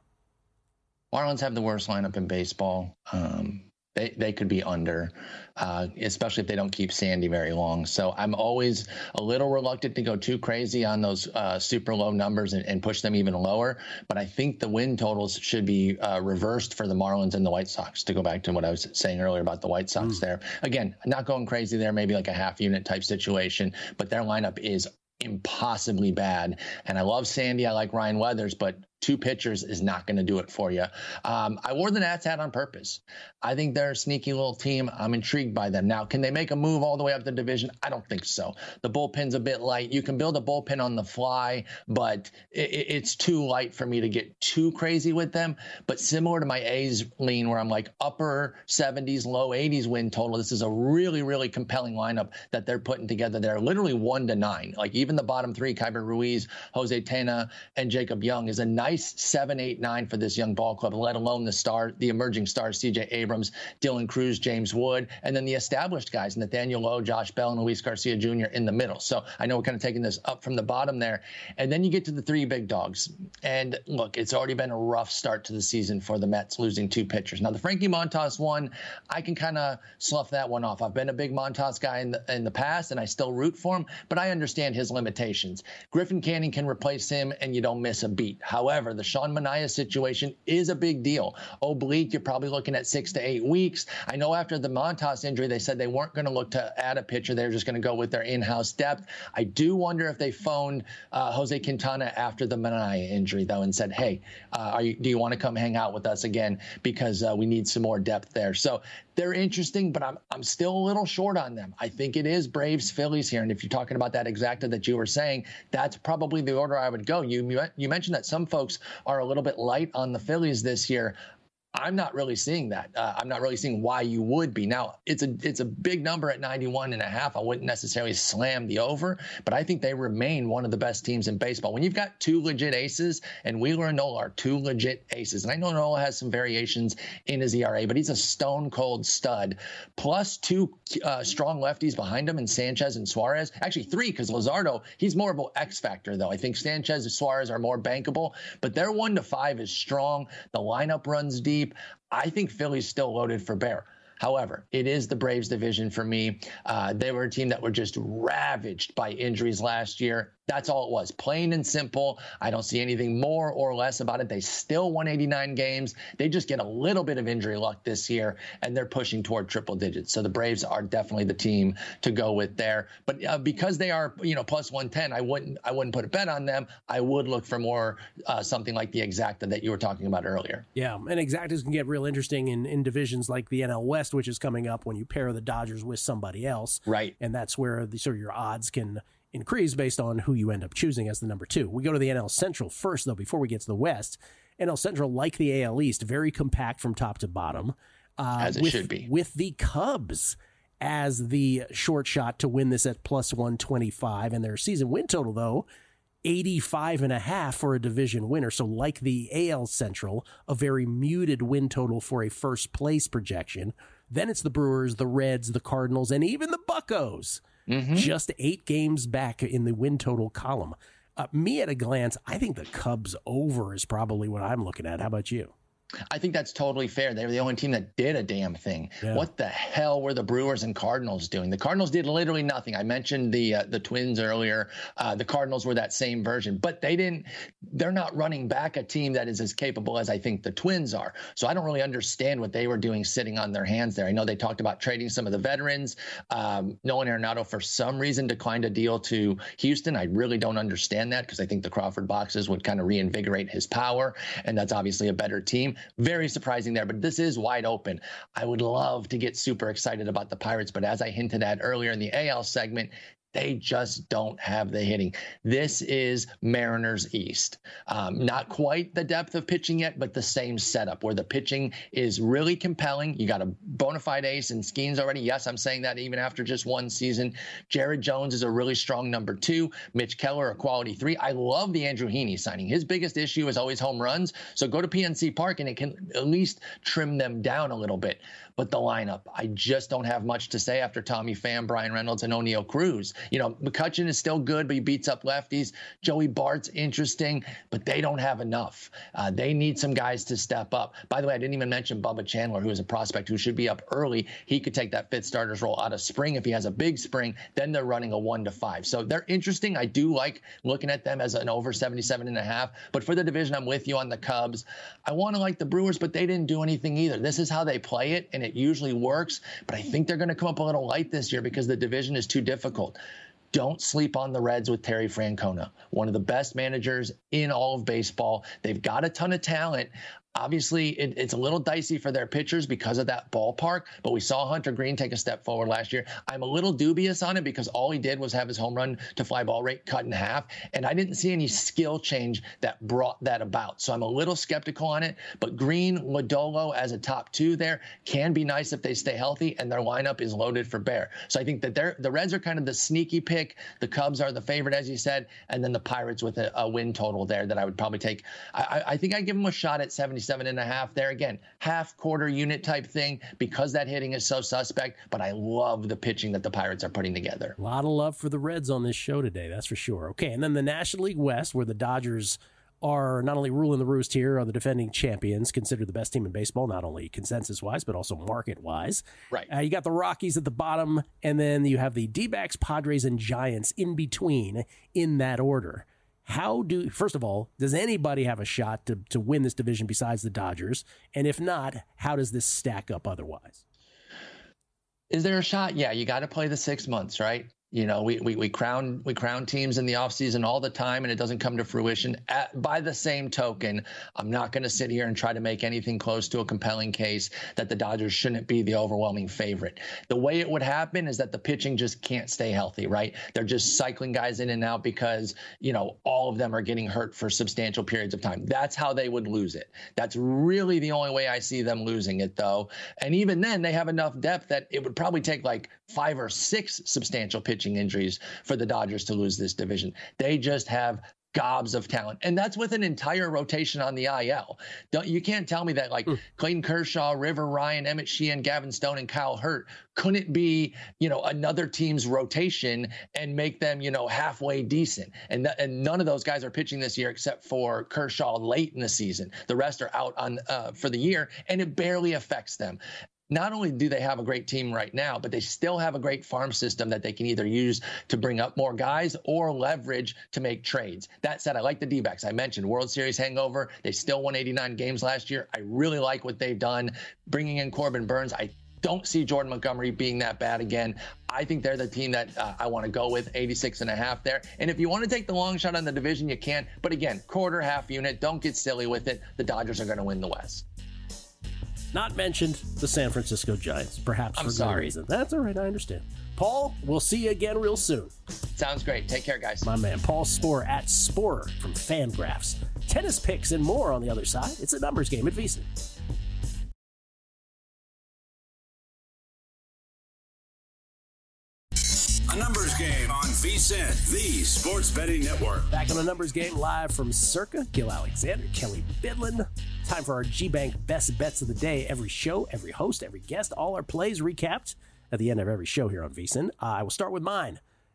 Marlins have the worst lineup in baseball. Um, they they could be under, uh, especially if they don't keep Sandy very long. So I'm always a little reluctant to go too crazy on those uh, super low numbers and, and push them even lower. But I think the win totals should be uh, reversed for the Marlins and the White Sox, to go back to what I was saying earlier about the White Sox mm. there. Again, not going crazy there, maybe like a half unit type situation, but their lineup is impossibly bad. And I love Sandy. I like Ryan Weathers, but two pitchers is not going to do it for you. Um, I wore the Nats hat on purpose. I think they're a sneaky little team. I'm intrigued by them. Now, can they make a move all the way up the division? I don't think so. The bullpen's a bit light. You can build a bullpen on the fly, but it, it's too light for me to get too crazy with them. But similar to my A's lean, where I'm like upper seventies, low eighties win total, this is a really, really compelling lineup that they're putting together. They're literally one to nine. Like even the bottom three, Kyber Ruiz, Jose Tena, and Jacob Young, is a nice seven, eight, nine for this young ball club, let alone the star, the emerging stars, C J Abrams, Dylan Cruz, James Wood, and then the established guys, Nathaniel Lowe, Josh Bell, and Luis Garcia Junior in the middle. So I know we're kind of taking this up from the bottom there. And then you get to the three big dogs. And look, it's already been a rough start to the season for the Mets, losing two pitchers. Now, the Frankie Montas one, I can kind of slough that one off. I've been a big Montas guy in the, in the past, and I still root for him, but I understand his limitations. Griffin Canning can replace him, and you don't miss a beat. However, the Sean Manaea situation is a big deal. Oblique, you're probably looking at six to eight weeks. I know after the Montas injury, they said they weren't going to look to add a pitcher. They're just going to go with their in-house depth. I do wonder if they phoned uh, Jose Quintana after the Manaea injury, though, and said, hey, uh, are you, do you want to come hang out with us again? Because uh, we need some more depth there. So they're interesting, but I'm I'm still a little short on them. I think it is Braves, Phillies here. And if you're talking about that exacta that you were saying, that's probably the order I would go. You you mentioned that some folks are a little bit light on the Phillies this year. I'm not really seeing that. Uh, I'm not really seeing why you would be. Now, it's a it's a big number at ninety-one and a half. I wouldn't necessarily slam the over, but I think they remain one of the best teams in baseball. When you've got two legit aces, and Wheeler and Nola are two legit aces, and I know Nola has some variations in his E R A, but he's a stone cold stud, plus two uh, strong lefties behind him in Sanchez and Suarez. Actually, three, because Luzardo, he's more of an X factor, though. I think Sanchez and Suarez are more bankable, but their one to five is strong. The lineup runs deep. I think Philly's still loaded for bear. However, it is the Braves division for me. Uh, they were a team that were just ravaged by injuries last year. That's all it was, plain and simple. I don't see anything more or less about it. They still won eighty-nine games. They just get a little bit of injury luck this year, and they're pushing toward triple digits. So the Braves are definitely the team to go with there. But uh, because they are, you know, plus one ten, I wouldn't, I wouldn't put a bet on them. I would look for more uh, something like the exacta that you were talking about earlier. Yeah, and exactas can get real interesting in, in divisions like the N L West, which is coming up when you pair the Dodgers with somebody else. Right. And that's where the, sort of your odds can increase based on who you end up choosing as the number two. We go to the N L Central first, though, before we get to the West. N L Central, like the A L East, very compact from top to bottom. Uh, as it with, should be. With the Cubs as the short shot to win this at plus one twenty-five. And their season win total, though, eighty-five and a half for a division winner. So like the A L Central, a very muted win total for a first place projection. Then it's the Brewers, the Reds, the Cardinals, and even the Buccos. Mm-hmm. Just eight games back in the win total column. Uh, me at a glance, I think the Cubs over is probably what I'm looking at. How about you? I think that's totally fair. They were the only team that did a damn thing. Yeah. What the hell were the Brewers and Cardinals doing? The Cardinals did literally nothing. I mentioned the uh, the Twins earlier. Uh, the Cardinals were that same version, but they didn't. They're not running back a team that is as capable as I think the Twins are. So I don't really understand what they were doing sitting on their hands there. I know they talked about trading some of the veterans. Um, Nolan Arenado, for some reason, declined a deal to Houston. I really don't understand that because I think the Crawford boxes would kind of reinvigorate his power, and that's obviously a better team. Very surprising there, but this is wide open. I would love to get super excited about the Pirates, but as I hinted at earlier in the A L segment, they just don't have the hitting. This is Mariners East. Um, not quite the depth of pitching yet, but the same setup where the pitching is really compelling. You got a bona fide ace in Skeens already. Yes, I'm saying that even after just one season. Jared Jones is a really strong number two. Mitch Keller, a quality three. I love the Andrew Heaney signing. His biggest issue is always home runs. So go to P N C Park and it can at least trim them down a little bit. But the lineup, I just don't have much to say after Tommy Pham, Brian Reynolds, and O'Neill Cruz. You know, McCutchen is still good, but he beats up lefties. Joey Bart's interesting, but they don't have enough. Uh, they need some guys to step up. By the way, I didn't even mention Bubba Chandler, who is a prospect who should be up early. He could take that fifth starter's role out of spring. If he has a big spring, then they're running a one to five. So they're interesting. I do like looking at them as an over seventy-seven and a half. But for the division, I'm with you on the Cubs. I want to like the Brewers, but they didn't do anything either. This is how they play it, and it usually works. But I think they're going to come up a little light this year because the division is too difficult. Don't sleep on the Reds with Terry Francona, one of the best managers in all of baseball. They've got a ton of talent. Obviously, it, it's a little dicey for their pitchers because of that ballpark, but we saw Hunter Green take a step forward last year. I'm a little dubious on it because all he did was have his home run to fly ball rate cut in half, and I didn't see any skill change that brought that about. So I'm a little skeptical on it, but Green, Lodolo as a top two there can be nice if they stay healthy, and their lineup is loaded for bear. So I think that they're, the Reds are kind of the sneaky pick. The Cubs are the favorite, as you said, and then the Pirates with a, a win total there that I would probably take. I, I think I'd give them a shot at seventy-seven and a half there. Again, half quarter unit type thing because that hitting is so suspect, but I love the pitching that the Pirates are putting together. A lot of love for the Reds on this show today, that's for sure. Okay, and then the National League West, where the Dodgers are not only ruling the roost here, are the defending champions, considered the best team in baseball, not only consensus-wise, but also market-wise. Right. Uh, you got the Rockies at the bottom, and then you have the D-backs, Padres, and Giants in between in that order. How do, first of all, does anybody have a shot to, to win this division besides the Dodgers? And if not, how does this stack up otherwise? Is there a shot? Yeah, you got to play the six months, right? You know, we we we crown we crown teams in the offseason all the time, and it doesn't come to fruition. At, by the same token, I'm not going to sit here and try to make anything close to a compelling case that the Dodgers shouldn't be the overwhelming favorite. The way it would happen is that the pitching just can't stay healthy, right? They're just cycling guys in and out because, you know, all of them are getting hurt for substantial periods of time. That's how they would lose it. That's really the only way I see them losing it, though. And even then, they have enough depth that it would probably take like five or six substantial pitching injuries for the Dodgers to lose this division. They just have gobs of talent. And that's with an entire rotation on the I L. Don't, you can't tell me that like mm. Clayton Kershaw, River Ryan, Emmett Sheehan, Gavin Stone, and Kyle Hurt couldn't be, you know, another team's rotation and make them, you know, halfway decent. And, th- and none of those guys are pitching this year except for Kershaw late in the season. The rest are out on uh, for the year, and it barely affects them. Not only do they have a great team right now, but they still have a great farm system that they can either use to bring up more guys or leverage to make trades. That said, I like the D-backs. I mentioned World Series hangover. They still won eighty-nine games last year. I really like what they've done. Bringing in Corbin Burns, I don't see Jordan Montgomery being that bad again. I think they're the team that uh, I want to go with, eighty-six and a half there. And if you want to take the long shot on the division, you can. But again, quarter, half unit, don't get silly with it. The Dodgers are going to win the West. Not mentioned the San Francisco Giants, perhaps I'm for sorry. good reason. That's all right, I understand. Paul, we'll see you again real soon. Sounds great. Take care, guys. My man, Paul Sporer at Sporer from Fangraphs. Tennis picks and more on the other side. It's a numbers game at VSiN. A numbers game on VSiN, the sports betting network. Back on a numbers game live from Circa, Gil Alexander, Kelly Bidlin. Time for our G-Bank best bets of the day. Every show, every host, every guest, all our plays recapped at the end of every show here on VSiN. Uh, I will start with mine.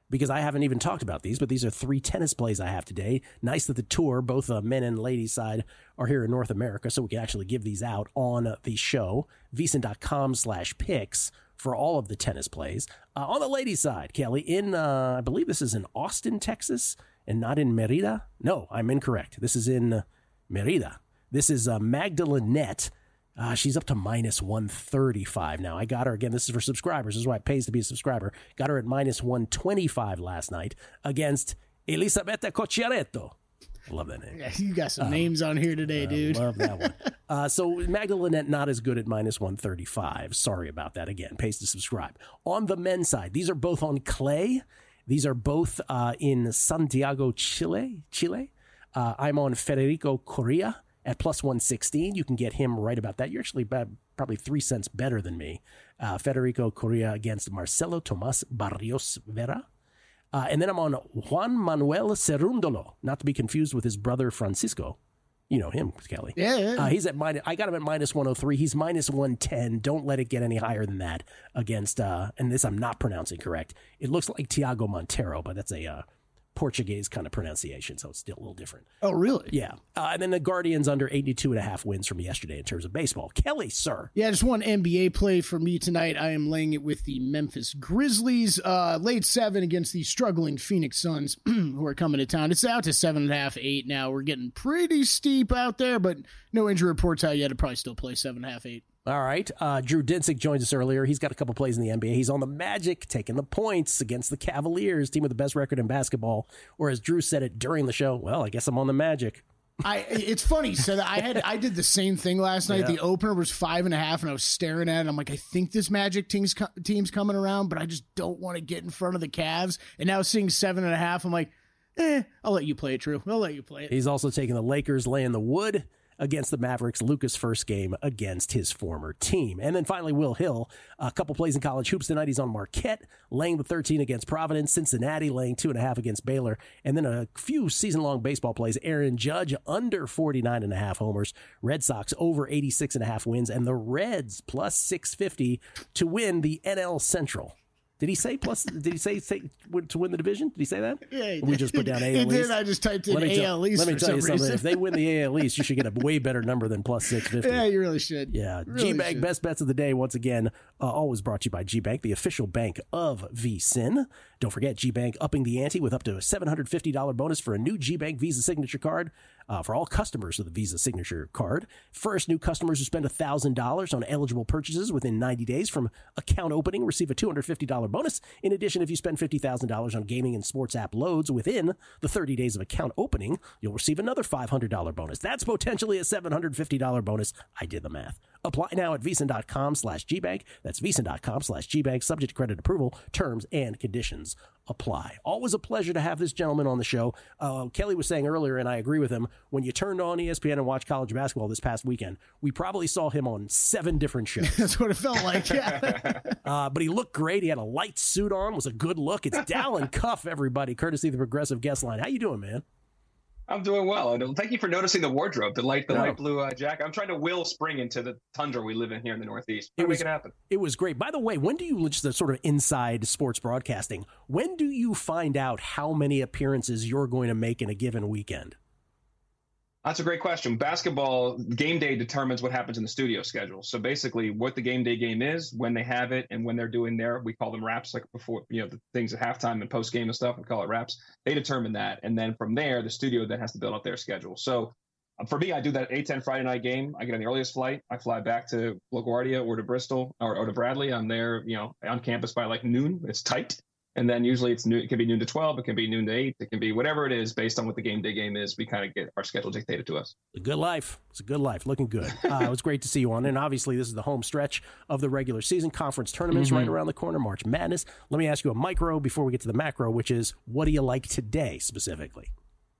because I haven't even talked about these, but these are three tennis plays I have today. Nice that the tour, both uh, men and ladies side, are here in North America, so we can actually give these out on the show. VSiN.com slash picks for all of the tennis plays. Uh, on the ladies side, Kelly, in, uh, I believe this is in Austin, Texas, and not in Merida. No, I'm incorrect. This is in uh, Merida. This is uh, Magdalenette. Uh, she's up to minus one thirty-five now. I got her, again, this is for subscribers. This is why it pays to be a subscriber. Got her at minus one twenty-five last night against Elisabetta Cocciaretto. I love that name. Yeah, you got some um, names on here today, I dude. love that one. uh, so Magdalenette not as good at minus one thirty-five. Sorry about that. Again, pays to subscribe. On the men's side, these are both on clay. These are both uh, in Santiago, Chile. Chile. Uh, I'm on Federico Correa at plus one sixteen. You can get him right about that. You're actually about, probably three cents better than me. Uh, Federico Correa against Marcelo Tomas Barrios Vera. Uh, and then I'm on Juan Manuel Cerundolo, not to be confused with his brother Francisco. You know him, Kelly. Yeah, yeah. Uh, he's at minus, I got him at minus one oh three. He's minus one ten. Don't let it get any higher than that against, uh, and this I'm not pronouncing correct. It looks like Tiago Monteiro, but that's a uh, Portuguese kind of pronunciation, so it's still a little different. Oh, really? Yeah. Uh, and then the Guardians under eighty-two and a half wins from yesterday in terms of baseball. Kelly, sir. Yeah, just one N B A play for me tonight. I am laying it with the Memphis Grizzlies. Uh, laid seven against the struggling Phoenix Suns who are coming to town. It's out to seven and a half, eight now. We're getting pretty steep out there, but no injury reports out yet. I'd probably still play seven and a half, eight. All right. Uh, Drew Dinsick joins us earlier. He's got a couple plays in the N B A. He's on the Magic, taking the points against the Cavaliers, team with the best record in basketball. Or as Drew said it during the show, well, I guess I'm on the Magic. I it's funny. So I had I did the same thing last night. Yeah. The opener was five and a half, and I was staring at it. I'm like, I think this Magic team's team's coming around, but I just don't want to get in front of the Cavs. And now seeing seven and a half, I'm like, eh, I'll let you play it, Drew. I'll let you play it. He's also taking the Lakers, laying the wood against the Mavericks. Lucas' first game against his former team. And then finally, Will Hill, a couple plays in college hoops tonight. He's on Marquette, laying the thirteen against Providence. Cincinnati laying two and a half against Baylor. And then a few season-long baseball plays. Aaron Judge under forty-nine and a half homers. Red Sox over eighty-six and a half wins. And the Reds plus six fifty to win the N L Central. Did he say plus? Did he say, say to win the division? Did he say that? Yeah, he we just put down A L East. He did. I just typed in A L East. Let me for tell you some something. reason. If they win the A L East, you should get a way better number than plus six fifty. Yeah, you really should. Yeah. Really G-Bank should. Best Bets of the Day, once again, uh, always brought to you by G-Bank, the official bank of VSiN. Don't forget, G-Bank upping the ante with up to a seven hundred fifty dollars bonus for a new G-Bank Visa Signature card uh, for all customers of the Visa Signature card. First, new customers who spend one thousand dollars on eligible purchases within ninety days from account opening receive a two hundred fifty dollars bonus. In addition, if you spend fifty thousand dollars on gaming and sports app loads within the thirty days of account opening, you'll receive another five hundred dollars bonus. That's potentially a seven hundred fifty dollars bonus. I did the math. Apply now at VSiN.com slash GBank. That's VSiN.com slash GBank. Subject to credit approval. Terms and conditions apply. Always a pleasure to have this gentleman on the show. Uh, Kelly was saying earlier, and I agree with him, when you turned on E S P N and watched college basketball this past weekend, we probably saw him on seven different shows. That's what it felt like, yeah. uh, but he looked great. He had a light suit on, was a good look. It's Dallin Cuff, everybody, courtesy of the Progressive Guest Line. How you doing, man? I'm doing well. And thank you for noticing the wardrobe, the light, the No. light blue uh, jacket. I'm trying to will spring into the tundra we live in here in the Northeast. It It was- make it happen. It was great. By the way, when do you, just a sort of inside sports broadcasting, when do you find out how many appearances you're going to make in a given weekend? That's a great question. Basketball game day determines what happens in the studio schedule. So basically, what the game day game is, when they have it, and when they're doing their, we call them wraps, like before, you know, the things at halftime and post game and stuff. We call it wraps. They determine that, and then from there, the studio then has to build up their schedule. So um, for me, I do that eight ten Friday night game. I get on the earliest flight. I fly back to LaGuardia or to Bristol or, or to Bradley. I'm there, you know, on campus by like noon. It's tight. And then usually it's noon, it can be noon to twelve, it can be noon to eight, it can be whatever it is based on what the game day game is. We kind of get our schedule dictated to us. It's a good life. It's a good life. Looking good. Uh, it was great to see you on. And obviously, this is the home stretch of the regular season. Conference tournaments Mm-hmm. right around the corner. March Madness. Let me ask you a micro before we get to the macro, which is, what do you like today specifically?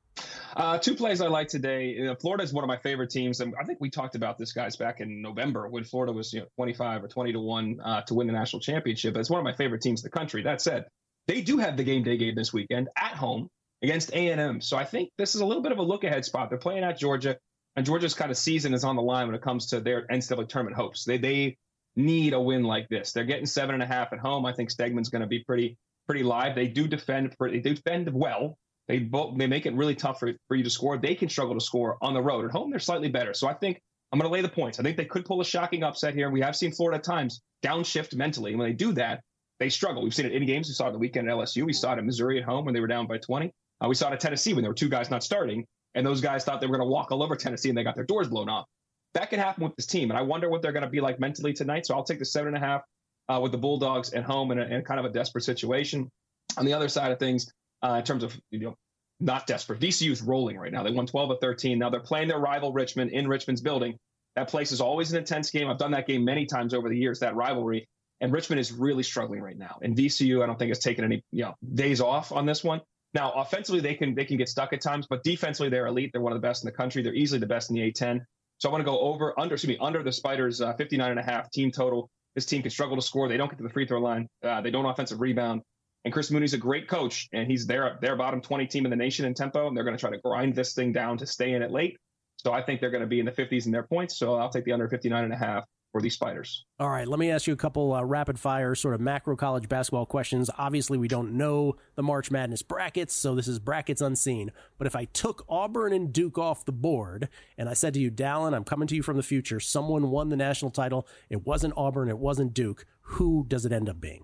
Uh, two plays I like today. Uh, Florida is one of my favorite teams, and I think we talked about this, guys, back in November when Florida was, you know, twenty-five or twenty to one uh, to win the national championship. It's one of my favorite teams in the country. That said, they do have the game day game this weekend at home against A and M. So I think this is a little bit of a look-ahead spot. They're playing at Georgia, and Georgia's kind of season is on the line when it comes to their N C double A tournament hopes. They they need a win like this. They're getting seven and a half at home. I think Stegman's going to be pretty pretty live. They do defend. They defend well. They both they make it really tough for, for you to score. They can struggle to score on the road. At home, they're slightly better. So I think I'm going to lay the points. I think they could pull a shocking upset here. We have seen Florida at times downshift mentally. And when they do that, they struggle. We've seen it in games. We saw it the weekend at L S U. We saw it at Missouri at home when they were down by twenty. Uh, we saw it at Tennessee when there were two guys not starting. And those guys thought they were going to walk all over Tennessee and they got their doors blown off. That can happen with this team. And I wonder what they're going to be like mentally tonight. So I'll take the seven and a half uh, with the Bulldogs at home in, a, in kind of a desperate situation. On the other side of things, uh, in terms of, you know, not desperate, V C U's rolling right now. They won twelve of thirteen. Now they're playing their rival Richmond in Richmond's building. That place is always an intense game. I've done that game many times over the years, that rivalry. And Richmond is really struggling right now. And V C U, I don't think has taken any you know, days off on this one. Now, offensively, they can they can get stuck at times, but defensively, they're elite. They're one of the best in the country. They're easily the best in the A ten. So I want to go over, under, excuse me, under the Spiders' uh, fifty-nine and a half team total. This team can struggle to score. They don't get to the free throw line. Uh, they don't offensive rebound. And Chris Mooney's a great coach, and he's their, their bottom twenty team in the nation in tempo, and they're going to try to grind this thing down to stay in it late. So I think they're going to be in the fifties in their points. So I'll take the under fifty-nine and a half for these Spiders. All right, let me ask you a couple uh, rapid-fire sort of macro college basketball questions. Obviously, we don't know the March Madness brackets, so this is brackets unseen. But if I took Auburn and Duke off the board, and I said to you, Dallin, I'm coming to you from the future, someone won the national title, it wasn't Auburn, it wasn't Duke, who does it end up being?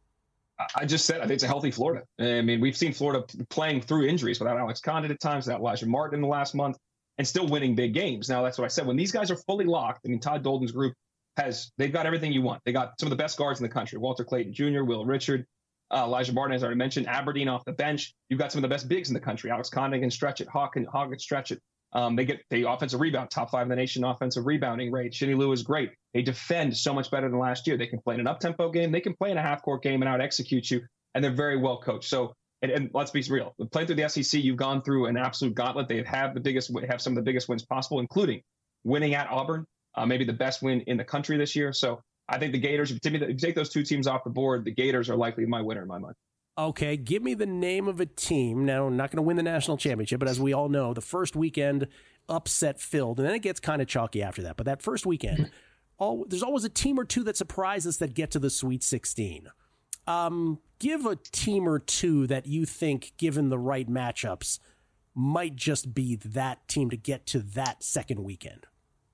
I just said I think it's a healthy Florida. I mean, we've seen Florida playing through injuries without Alex Condit at times, without Elijah Martin in the last month, and still winning big games. Now, that's what I said. When these guys are fully locked, I mean, Todd Dolden's group has, they've got everything you want. They got some of the best guards in the country. Walter Clayton Junior, Will Richard, uh, Elijah Martin, as I already mentioned, Aberdeen off the bench. You've got some of the best bigs in the country. Alex Condit can stretch it. Hawk can, Hawk can stretch it. Um, they get the offensive rebound, top five in the nation offensive rebounding rate. Shinny Lou is great. They defend so much better than last year. They can play in an up-tempo game. They can play in a half-court game and out-execute you. And they're very well coached. So, and, and let's be real. Playing through the S E C, you've gone through an absolute gauntlet. They have the biggest, have some of the biggest wins possible, including winning at Auburn, uh, maybe the best win in the country this year. So I think the Gators, if you take those two teams off the board, the Gators are likely my winner in my mind. Okay, give me the name of a team. Now, I'm not going to win the national championship, but as we all know, the first weekend upset filled, and then it gets kind of chalky after that. But that first weekend, all, there's always a team or two that surprise us that get to the Sweet sixteen. Um, give a team or two that you think, given the right matchups, might just be that team to get to that second weekend.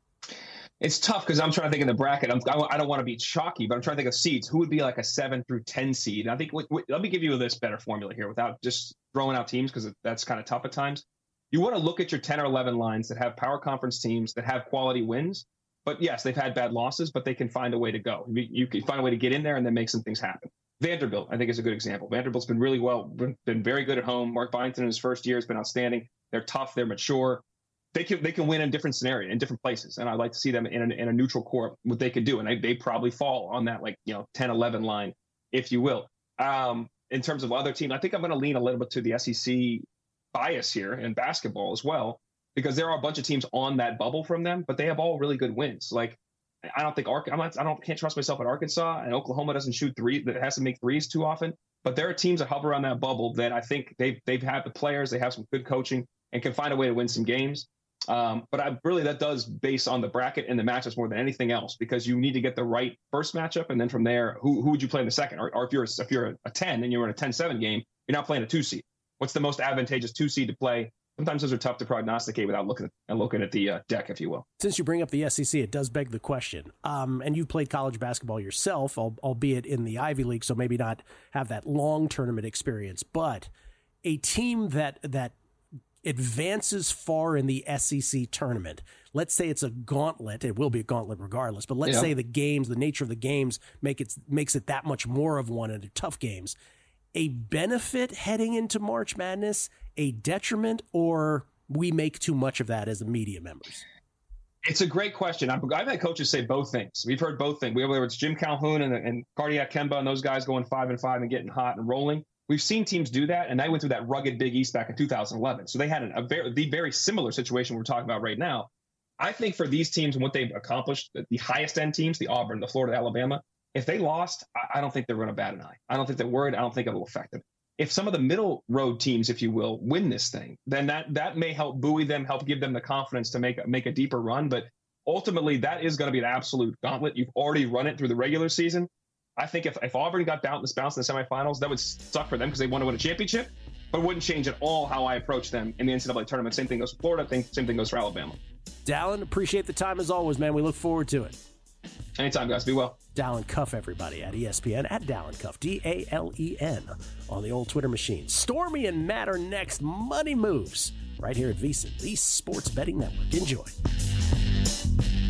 It's tough because I'm trying to think of the bracket. I'm, I don't want to be chalky, but I'm trying to think of seeds. Who would be like a seven through ten seed? And I think w- w- let me give you this better formula here without just throwing out teams because that's kind of tough at times. You want to look at your ten or eleven lines that have power conference teams that have quality wins. But yes, they've had bad losses, but they can find a way to go. You, you can find a way to get in there and then make some things happen. Vanderbilt, I think, is a good example. Vanderbilt's been really well, been, been very good at home. Mark Byington in his first year has been outstanding. They're tough. They're mature. They can they can win in different scenarios, in different places. And I'd like to see them in a, in a neutral court, what they could do. And they, they probably fall on that, like, you know, ten eleven line, if you will. Um, in terms of other teams, I think I'm going to lean a little bit to the S E C bias here in basketball as well, because there are a bunch of teams on that bubble from them, but they have all really good wins. Like, I don't think Ark. I'm not, I don't can't trust myself at Arkansas, and Oklahoma doesn't shoot three. That has to make threes too often. But there are teams that hover around that bubble that I think they've they've had the players, they have some good coaching, and can find a way to win some games. Um, but I really that does base on the bracket and the matchups more than anything else, because you need to get the right first matchup, and then from there, who who would you play in the second? Or, or if you're a, if you're a ten and you're in a ten seven game, you're not playing a two seed. What's the most advantageous two seed to play? Sometimes those are tough to prognosticate without looking at, looking at the uh, deck, if you will. Since you bring up the S E C, it does beg the question. Um, and you've played college basketball yourself, albeit in the Ivy League, so maybe not have that long tournament experience. But a team that that advances far in the S E C tournament, let's say it's a gauntlet. It will be a gauntlet regardless. But let's yeah. say the games, the nature of the games, make it makes it that much more of one, and they're tough games. A benefit heading into March Madness, a detriment, or we make too much of that as the media members? It's a great question. I've, I've had coaches say both things. We've heard both things. Whether it's Jim Calhoun and, and Cardiac Kemba and those guys going five and five and getting hot and rolling. We've seen teams do that, and they went through that rugged Big East back in two thousand eleven. So they had a very, the very similar situation we're talking about right now. I think for these teams and what they've accomplished, the highest end teams, the Auburn, the Florida, Alabama, if they lost, I don't think they're going to bat an eye. I don't think they're worried. I don't think it'll affect them. If some of the middle road teams, if you will, win this thing, then that that may help buoy them, help give them the confidence to make, make a deeper run. But ultimately, that is going to be an absolute gauntlet. You've already run it through the regular season. I think if, if Auburn got bounced, bounced in the semifinals, that would suck for them because they want to win a championship, but it wouldn't change at all how I approach them in the N C double A tournament. Same thing goes for Florida. Think Same thing goes for Alabama. Dallin, appreciate the time as always, man. We look forward to it. Anytime, guys. Be well. Dallin Cuff, everybody, at E S P N, at Dallin Cuff, D A L E N, on the old Twitter machine. Stormy and Matt are next. Money Moves, right here at VSiN, the Sports Betting Network. Enjoy.